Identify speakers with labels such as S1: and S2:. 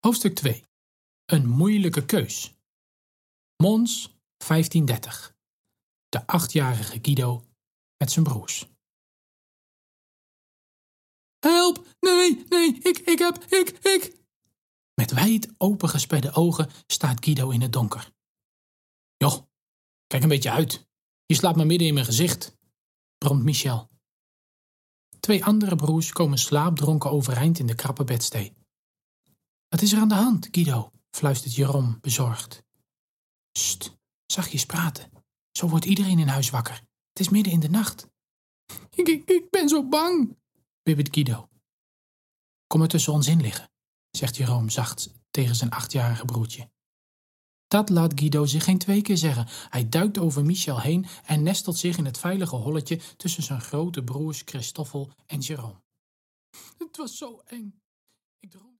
S1: Hoofdstuk 2. Een moeilijke keus. Mons, 1530. De 8-jarige Guido met zijn broers. Help! Nee, ik. Met wijd opengesperde ogen staat Guido in het donker. Joh, kijk een beetje uit. Je slaat me midden in mijn gezicht, bromt Michel. 2 andere broers komen slaapdronken overeind in de krappe bedstee. Wat is er aan de hand, Guido? Fluistert Jérôme bezorgd. Sst, zachtjes praten. Zo wordt iedereen in huis wakker. Het is midden in de nacht. Ik ben zo bang, bibbert Guido. Kom er tussen ons in liggen, zegt Jérôme zacht tegen zijn 8-jarige broertje. Dat laat Guido zich geen 2 keer zeggen. Hij duikt over Michel heen en nestelt zich in het veilige holletje tussen zijn grote broers Christoffel en Jérôme. Het was zo eng. Ik droomde